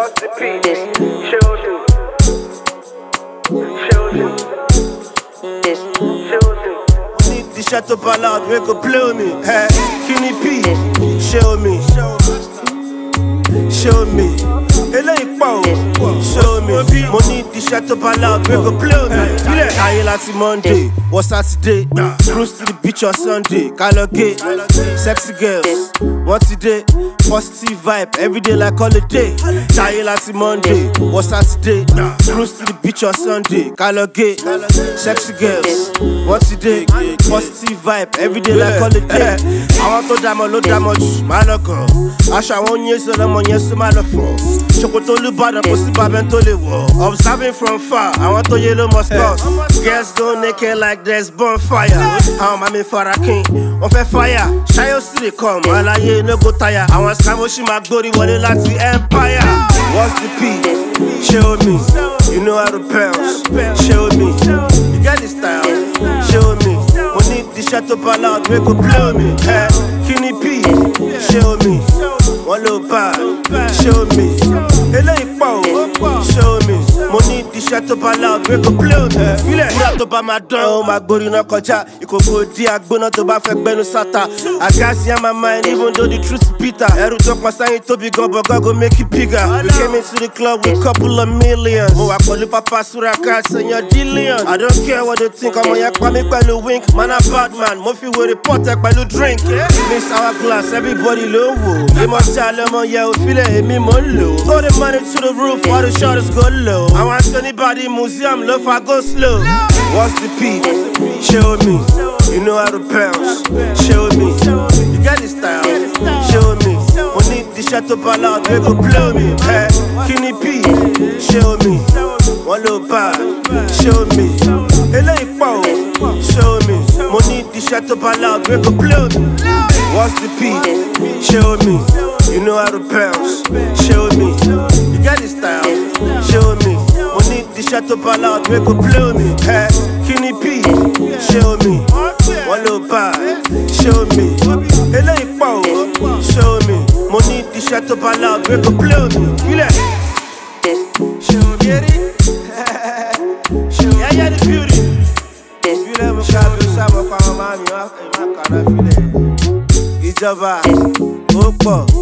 What's the beat? Show them. Need the shut up loud, we go blow me. Hey, Kenny P, show me. Show me. Eléyìí pọ̀ o, show me. Mo ní the shut up loud, we go blow me. Ayé láti Monday, wọ Saturday, cruise to the beach on Sunday. Kaloge, sexy girls, wọ́n ti dé, positive vibe, everyday like holiday. Ayé láti Monday, wọ Saturday, cruise to the beach on Sunday. Kaloge, sexy girls, wọ́n ti dé, positive vibe, everyday like holiday. Àwọn tó dámọ̀ ló dámọ̀ jù, má lọ kàn. Aṣọ àwọn oyin èso lọmọ yẹn sún má lọ fọ̀. Ṣòkòtò Olúbàdàn kò sí bàbá tó lè wọ̀. Observing from far, àwọn tó yé ló mọ̀ scores. Girls go naked like there's bonfire. Àwọn màmí fara kín, wọ́n fẹ́ fire. Ṣayó sì lè kọ̀ mọ́ aláyé no go tire. Àwọn scamoshi máa gbórí wọlé láti empire. What's the P? Show me. You know how to bounce. Show me. You get the style. Show me. Mo ní the shut up loud, we go blow me. Hey, Kenny P. Show me. Wọ́n ló bá. Show me. Eléyìí pọ̀ o. Show me. Mo ní the shut up loud, we go blow me. Ìyá tó bá máa dán o, máa gbórí náà kọjá. Ìkòkò di agbóná tó bá fẹ́ gbẹnu sátà. I got see on my mind even though the truth is bitter. Ẹrù tó pọ̀ sáyìn tóbi gan, but God go make it bigger. We came into the club with a couple of millions. Mo wà pẹ̀lú Papa Suraka, sẹ́yìn Dillion. I don't care what they think, ọmọ yẹn pa mí pẹ̀lú wink. Man a bad man, mo fi wèrè pọ̀tẹ́ pẹ̀lú drink. Miss hourglass, everybody ló wò. Ìmọ̀ tí a lọ́mọ yẹ òfìlẹ̀ èmi mò ń lò. Throw the money to the roof, all the shutters go low. Àwọn anybody museum ló fa go slow. What's the P? Show me. You know how to bounce. Show me. You get the style. Show me. Mo ní the shut up loud, we go blow me. Hey, Kenny P. Show me. Wọ́n ló bá. Show me. Eléyìí pọ̀ o. Show me. Mo ní the shut up loud, we go blow me. What's the P? Show me. You know how to bounce. Show me. You get the style. Show me. Mo ní the shut up loud, we go blow me. Hey, Kenny P. Show me. Wọ́n ló bá. Show me. Eléyìí pọ̀ o. Show me. Mo ní the shut up loud, we go blow me. Show me. Yeah, the beauty. Fílẹ̀ mo ká bí sábà pa ọmọ mi wá kàrà fílẹ̀. Ìjọba ó pọ̀.